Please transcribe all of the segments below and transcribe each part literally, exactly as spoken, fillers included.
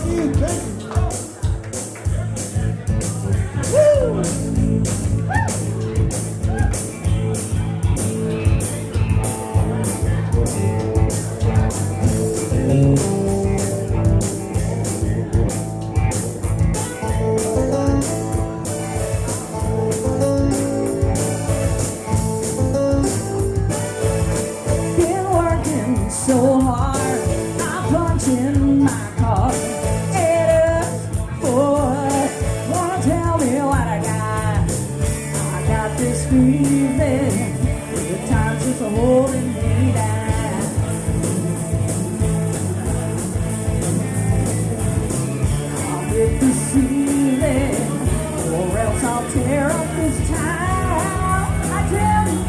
you, thank you. So hard, I'm punching my car. It is forward. Wanna tell me what I got? I got this feeling. The time's just holding me down. I'll get the ceiling, or else I'll tear up this town. I tell you,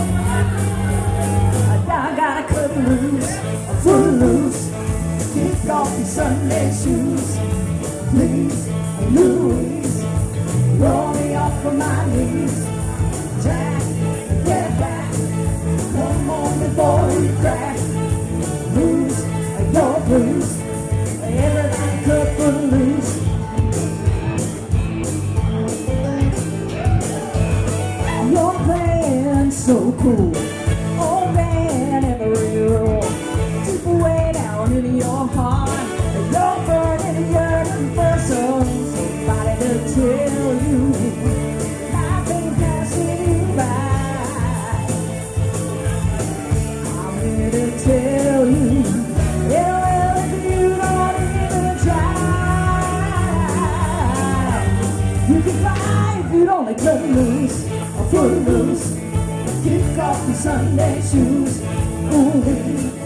I gotta cut loose, foot loose, kick off your Sunday shoes. Please, Louise, roll me off of my knees. Jack, get back, come on before you crack. Lose your blues, everybody cut foot loose. You're playing so cool. Oh man, every rule deep way down into your heart. You're burning, yearning for some somebody to tell you life ain't passing you by. I'm here to tell you, yeah, well, if you don't even try, you can fly if you'd only cut loose, a foot loose. Kick off your Sunday shoes. Ooh,